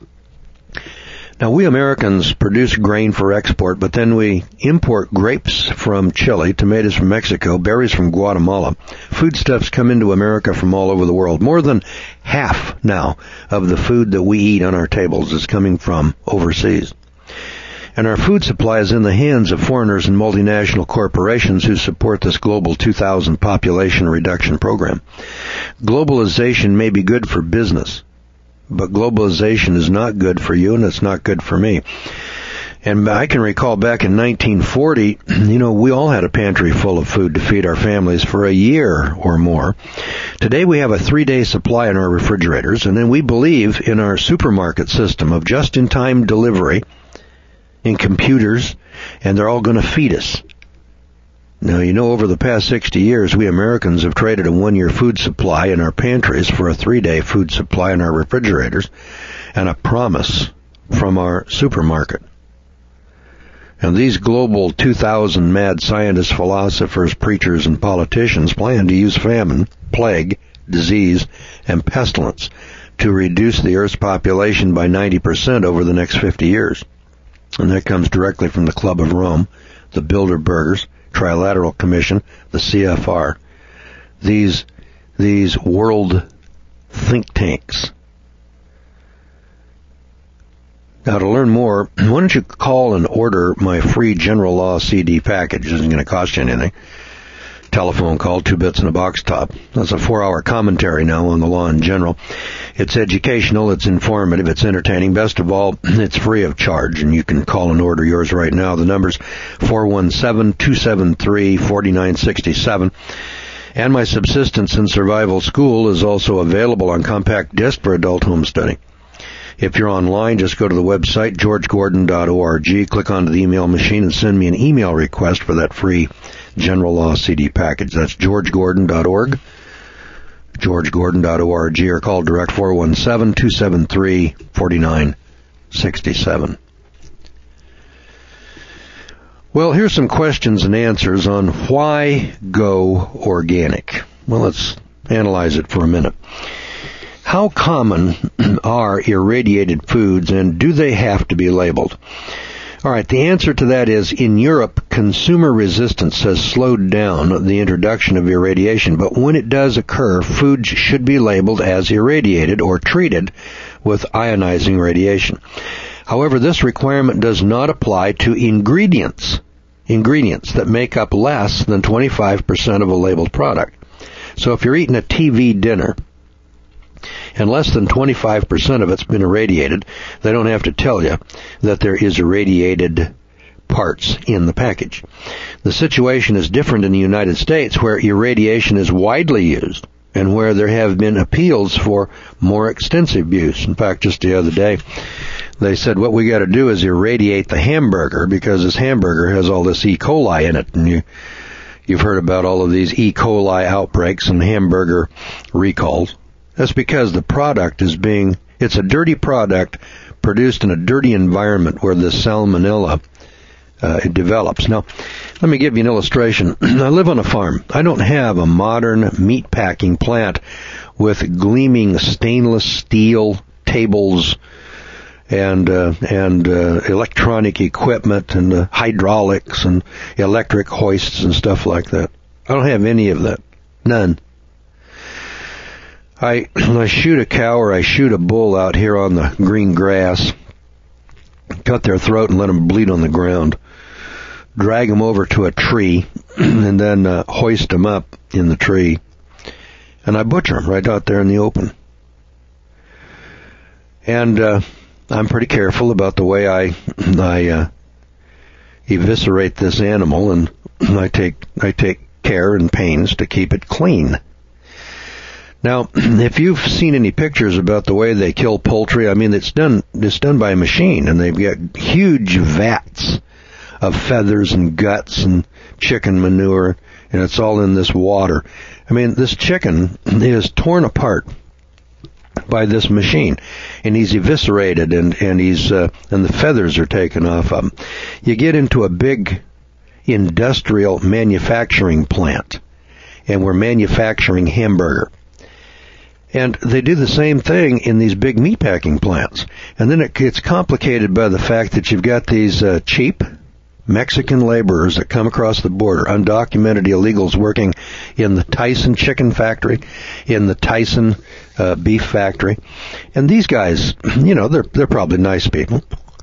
Now, we Americans produce grain for export, but then we import grapes from Chile, tomatoes from Mexico, berries from Guatemala. Foodstuffs come into America from all over the world. More than half now of the food that we eat on our tables is coming from overseas. And our food supply is in the hands of foreigners and multinational corporations who support this Global 2000 population reduction program. Globalization may be good for business, but globalization is not good for you, and it's not good for me. And I can recall back in 1940, you know, we all had a pantry full of food to feed our families for a year or more. Today we have a 3-day supply in our refrigerators, and then we believe in our supermarket system of just-in-time delivery in computers, and they're all going to feed us. Now, you know, over the past 60 years, we Americans have traded a 1-year food supply in our pantries for a 3-day food supply in our refrigerators and a promise from our supermarket. And these Global 2000 mad scientists, philosophers, preachers, and politicians plan to use famine, plague, disease, and pestilence to reduce the Earth's population by 90% over the next 50 years. And that comes directly from the Club of Rome, the Bilderbergers, Trilateral Commission, the CFR, these world think tanks. Now, to learn more, why don't you call and order my free General Law CD package? It isn't going to cost you anything. Telephone call, 2 bits and a box top. That's a 4-hour commentary now on the law in general. It's educational, it's informative, it's entertaining. Best of all, it's free of charge, and you can call and order yours right now. The number's 417-273-4967. And my Subsistence and Survival School is also available on compact disc for adult home study. If you're online, just go to the website, georgegordon.org, click onto the email machine, and send me an email request for that free General Law CD package. That's georgegordon.org, georgegordon.org, or call direct 417-273-4967. Well, here's some questions and answers on why go organic. Well, let's analyze it for a minute. How common are irradiated foods, and do they have to be labeled? All right, the answer to that is, in Europe, consumer resistance has slowed down the introduction of irradiation, but when it does occur, foods should be labeled as irradiated or treated with ionizing radiation. However, this requirement does not apply to ingredients that make up less than 25% of a labeled product. So if you're eating a TV dinner, and less than 25% of it's been irradiated, they don't have to tell you that there is irradiated parts in the package. The situation is different in the United States, where irradiation is widely used and where there have been appeals for more extensive use. In fact, just the other day, they said what we got to do is irradiate the hamburger, because this hamburger has all this E. coli in it, and you've heard about all of these E. coli outbreaks and hamburger recalls. That's because the product it's a dirty product produced in a dirty environment where the salmonella it develops. Now, let me give you an illustration. I live on a farm. I don't have a modern meat packing plant with gleaming stainless steel tables and electronic equipment and hydraulics and electric hoists and stuff like that. I don't have any of that. None. I shoot a cow or I shoot a bull out here on the green grass, cut their throat and let them bleed on the ground, drag them over to a tree, and then hoist them up in the tree, and I butcher them right out there in the open. And I'm pretty careful about the way I eviscerate this animal, and I take care and pains to keep it clean. Now, if you've seen any pictures about the way they kill poultry, I mean, it's done by a machine, and they've got huge vats of feathers and guts and chicken manure, and it's all in this water. I mean, this chicken is torn apart by this machine, and he's eviscerated, and the feathers are taken off of him. You get into a big industrial manufacturing plant, and we're manufacturing hamburger. And they do the same thing in these big meatpacking plants. And then it gets complicated by the fact that you've got these cheap Mexican laborers that come across the border, undocumented illegals working in the Tyson chicken factory, in the Tyson beef factory. And these guys, they're probably nice people.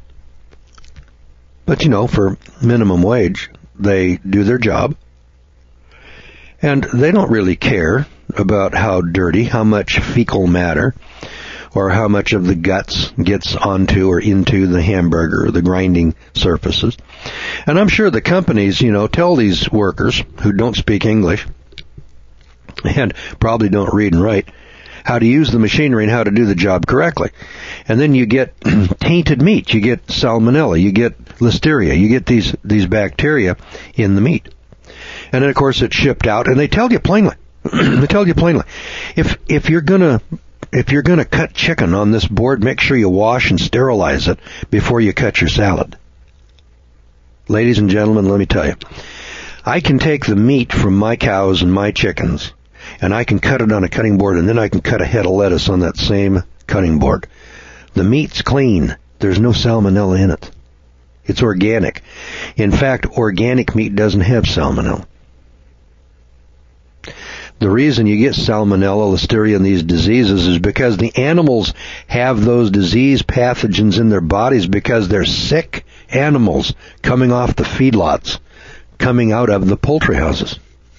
But, for minimum wage, they do their job. And they don't really care about how dirty, how much fecal matter, or how much of the guts gets onto or into the hamburger or the grinding surfaces. And I'm sure the companies, tell these workers who don't speak English and probably don't read and write how to use the machinery and how to do the job correctly. And then you get tainted meat, you get salmonella, you get listeria, you get these bacteria in the meat. And then, of course, it's shipped out, and they tell you plainly. They tell you plainly, if you're gonna cut chicken on this board, make sure you wash and sterilize it before you cut your salad. Ladies and gentlemen, let me tell you, I can take the meat from my cows and my chickens, and I can cut it on a cutting board, and then I can cut a head of lettuce on that same cutting board. The meat's clean. There's no salmonella in it. It's organic. In fact, organic meat doesn't have salmonella. The reason you get salmonella, listeria, and these diseases is because the animals have those disease pathogens in their bodies because they're sick animals coming off the feedlots, coming out of the poultry houses.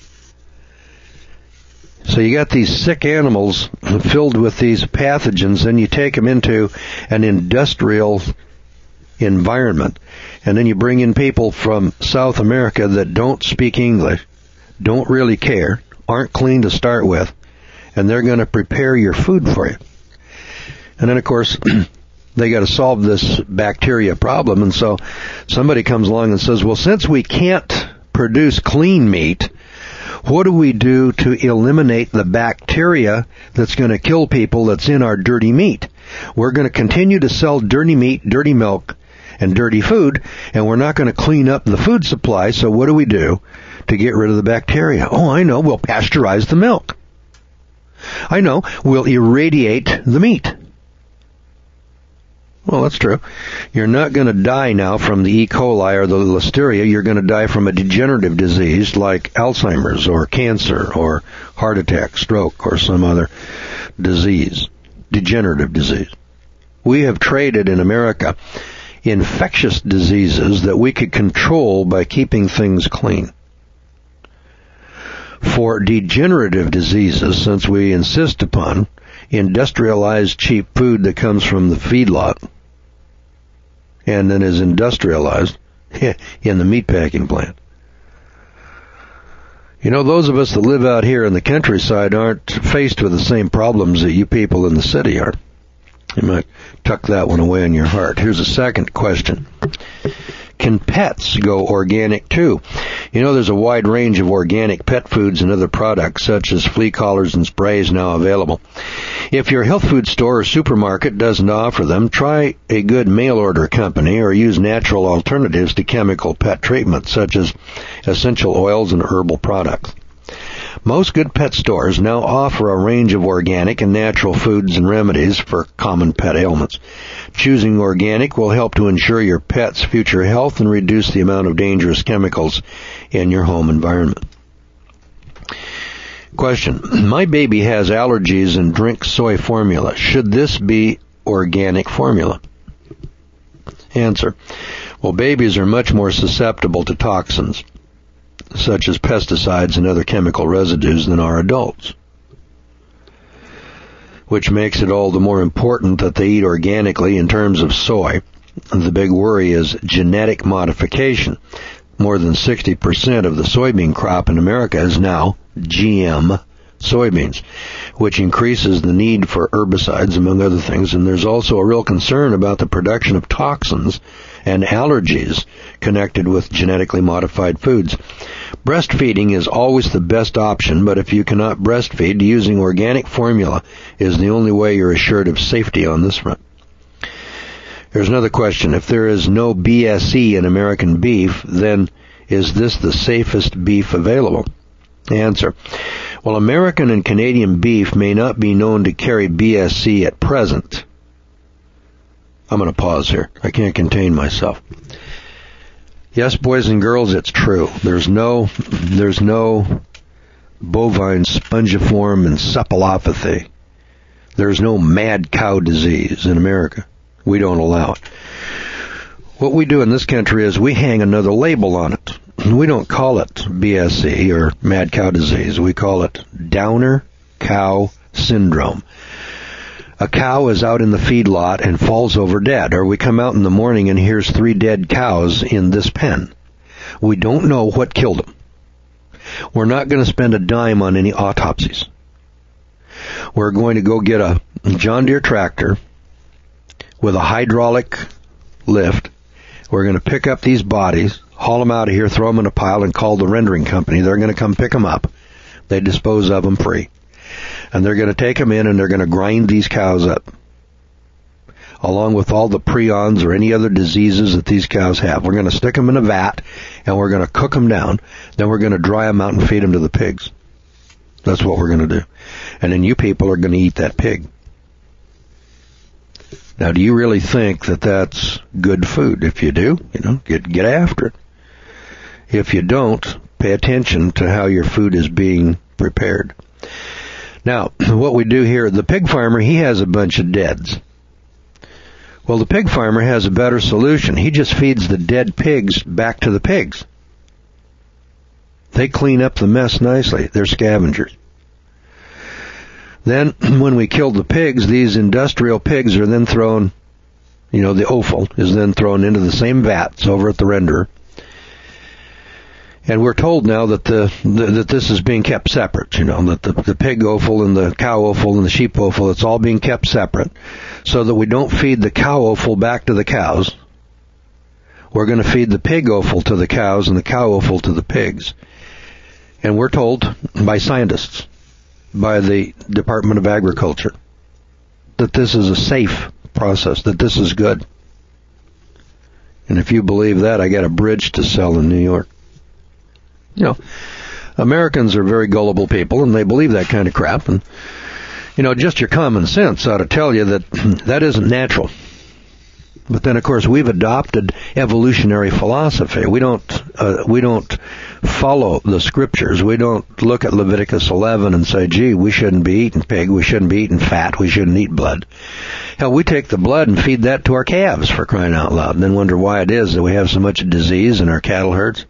So you got these sick animals filled with these pathogens, and you take them into an industrial environment, and then you bring in people from South America that don't speak English, don't really care, aren't clean to start with, and they're going to prepare your food for you. And then, of course, they got to solve this bacteria problem, and so somebody comes along and says, well, since we can't produce clean meat, what do we do to eliminate the bacteria that's going to kill people that's in our dirty meat? We're going to continue to sell dirty meat, dirty milk, and dirty food, and we're not going to clean up the food supply, so what do we do to get rid of the bacteria? Oh, I know, we'll pasteurize the milk. I know, we'll irradiate the meat. Well, that's true. You're not going to die now from the E. coli or the listeria. You're going to die from a degenerative disease like Alzheimer's or cancer or heart attack, stroke, or some other disease, degenerative disease. We have traded in America infectious diseases that we could control by keeping things clean for degenerative diseases, since we insist upon industrialized cheap food that comes from the feedlot and then is industrialized in the meatpacking plant. You know, those of us that live out here in the countryside aren't faced with the same problems that you people in the city are. You might tuck that one away in your heart. Here's a second question. Can pets go organic too? You know, there's a wide range of organic pet foods and other products, such as flea collars and sprays, now available. If your health food store or supermarket doesn't offer them, try a good mail-order company or use natural alternatives to chemical pet treatment, such as essential oils and herbal products. Most good pet stores now offer a range of organic and natural foods and remedies for common pet ailments. Choosing organic will help to ensure your pet's future health and reduce the amount of dangerous chemicals in your home environment. Question. My baby has allergies and drinks soy formula. Should this be organic formula? Answer. Well, babies are much more susceptible to toxins, such as pesticides and other chemical residues, than are adults, which makes it all the more important that they eat organically. In terms of soy, the big worry is genetic modification. More than 60% of the soybean crop in America is now GM soybeans, which increases the need for herbicides, among other things, and there's also a real concern about the production of toxins and allergies connected with genetically modified foods. Breastfeeding is always the best option, but if you cannot breastfeed, using organic formula is the only way you're assured of safety on this front. Here's another question. If there is no BSE in American beef, then is this the safest beef available? Answer. Well, American and Canadian beef may not be known to carry BSE at present. I'm going to pause here. I can't contain myself. Yes, boys and girls, it's true. There's no bovine spongiform encephalopathy. There's no mad cow disease in America. We don't allow it. What we do in this country is we hang another label on it. We don't call it BSE or mad cow disease. We call it Downer cow syndrome. A cow is out in the feedlot and falls over dead, or we come out in the morning and here's 3 dead cows in this pen. We don't know what killed them. We're not going to spend a dime on any autopsies. We're going to go get a John Deere tractor with a hydraulic lift. We're going to pick up these bodies, haul them out of here, throw them in a pile, and call the rendering company. They're going to come pick them up. They dispose of them free. And they're going to take them in and they're going to grind these cows up, along with all the prions or any other diseases that these cows have. We're going to stick them in a vat and we're going to cook them down. Then we're going to dry them out and feed them to the pigs. That's what we're going to do. And then you people are going to eat that pig. Now, do you really think that that's good food? If you do, get after it. If you don't, pay attention to how your food is being prepared. Now, what we do here, the pig farmer, he has a bunch of deads. Well, the pig farmer has a better solution. He just feeds the dead pigs back to the pigs. They clean up the mess nicely. They're scavengers. Then, when we kill the pigs, these industrial pigs are then thrown, the offal is then thrown into the same vats over at the renderer. And we're told now that that this is being kept separate, that the pig offal and the cow offal and the sheep offal, it's all being kept separate so that we don't feed the cow offal back to the cows. We're going to feed the pig offal to the cows and the cow offal to the pigs. And we're told by scientists, by the Department of Agriculture, that this is a safe process, that this is good. And if you believe that, I got a bridge to sell in New York. Americans are very gullible people, and they believe that kind of crap. And, just your common sense ought to tell you that that isn't natural. But then, of course, we've adopted evolutionary philosophy. We don't follow the scriptures. We don't look at Leviticus 11 and say, gee, we shouldn't be eating pig, we shouldn't be eating fat, we shouldn't eat blood. Hell, we take the blood and feed that to our calves, for crying out loud, and then wonder why it is that we have so much disease in our cattle herds.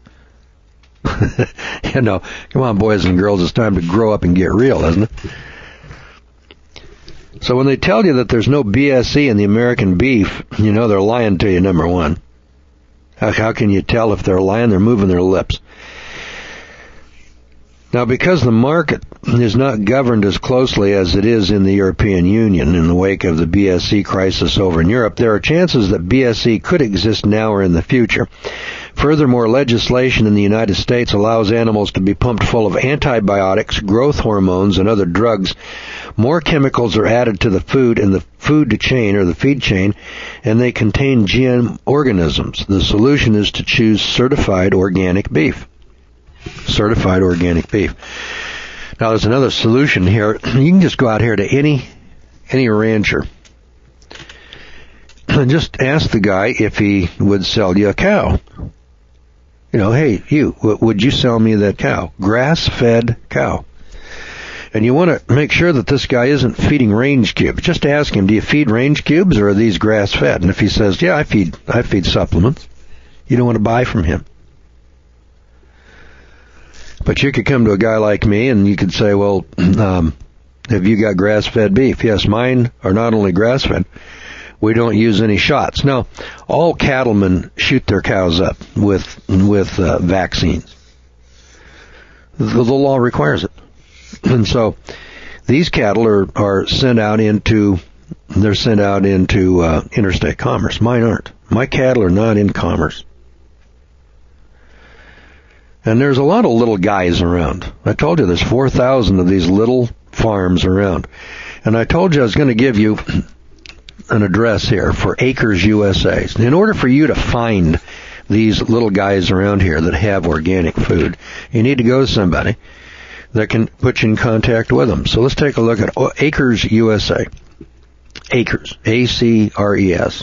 Come on, boys and girls, it's time to grow up and get real, isn't it? So when they tell you that there's no BSE in the American beef, you know they're lying to you, number one. How can you tell if they're lying? They're moving their lips. Now, because the market is not governed as closely as it is in the European Union in the wake of the BSE crisis over in Europe, there are chances that BSE could exist now or in the future. Furthermore, legislation in the United States allows animals to be pumped full of antibiotics, growth hormones, and other drugs. More chemicals are added to the food in the food chain or the feed chain, and they contain GM organisms. The solution is to choose certified organic beef. Certified organic beef. Now, there's another solution here. You can just go out here to any rancher and just ask the guy if he would sell you a cow. You know, hey, would you sell me that cow? Grass-fed cow. And you want to make sure that this guy isn't feeding range cubes. Just ask him, do you feed range cubes or are these grass-fed? And if he says, yeah, I feed supplements, you don't want to buy from him. But you could come to a guy like me and you could say, well, have you got grass-fed beef? Yes, mine are not only grass-fed, we don't use any shots. Now, all cattlemen shoot their cows up with vaccines. The law requires it. And so these cattle are sent out into interstate commerce. Mine aren't. My cattle are not in commerce. And there's a lot of little guys around. I told you there's 4,000 of these little farms around. And I told you I was going to give you an address here for Acres USA. In order for you to find these little guys around here that have organic food, you need to go to somebody that can put you in contact with them. So let's take a look at Acres USA. Acres, A-C-R-E-S,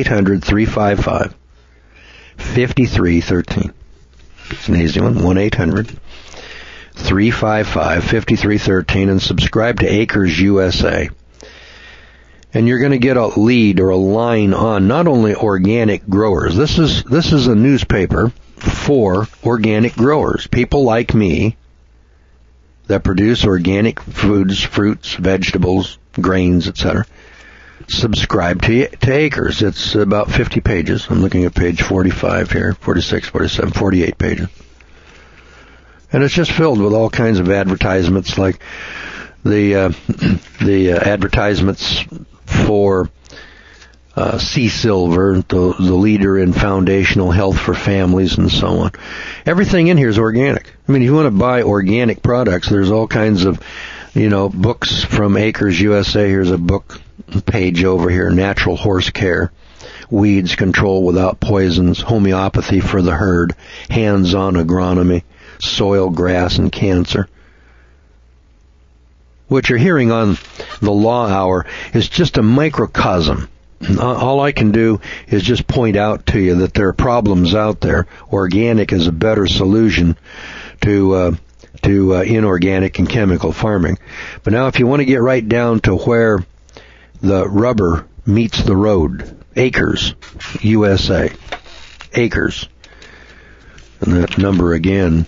1-800-355-5313. It's an easy one, 1-800-355-5313, and subscribe to Acres USA. And you're going to get a lead or a line on not only organic growers. This is a newspaper for organic growers, people like me that produce organic foods, fruits, vegetables, grains, etc. Subscribe to Acres. It's about 50 pages. I'm looking at page 45 here, 46, 47, 48 pages. And it's just filled with all kinds of advertisements, like the advertisements for Sea Silver, the leader in foundational health for families, and so on. Everything in here is organic. I mean, if you want to buy organic products, there's all kinds of, books from Acres USA. Here's a book page over here, Natural Horse Care, Weeds Control Without Poisons, Homeopathy for the Herd, Hands-on Agronomy, Soil, Grass, and Cancer. What you're hearing on the Law Hour is just a microcosm. All I can do is just point out to you that there are problems out there. Organic is a better solution to inorganic and chemical farming. But now if you want to get right down to where the rubber meets the road, Acres USA. Acres. And that number again,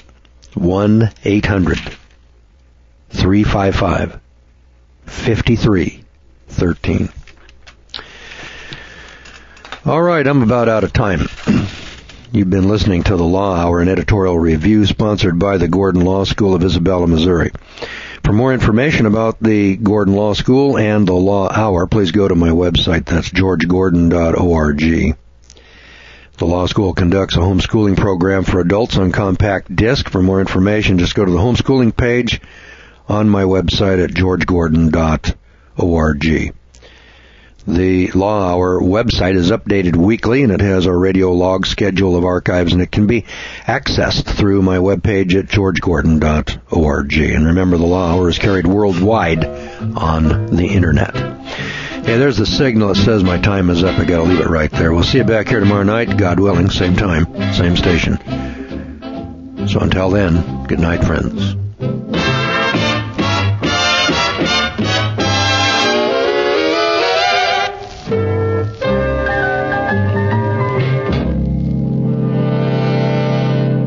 1-800-355-5313. All right, I'm about out of time. You've been listening to the Law Hour, an editorial review sponsored by the Gordon Law School of Isabella, Missouri. For more information about the Gordon Law School and the Law Hour, please go to my website. That's georgegordon.org. The Law School conducts a homeschooling program for adults on compact disc. For more information, just go to the homeschooling page on my website at georgegordon.org. The Law Hour website is updated weekly, and it has our radio log schedule of archives, and it can be accessed through my webpage at georgegordon.org. And remember, the Law Hour is carried worldwide on the Internet. Hey, there's the signal that says my time is up. I got to leave it right there. We'll see you back here tomorrow night, God willing, same time, same station. So until then, good night, friends.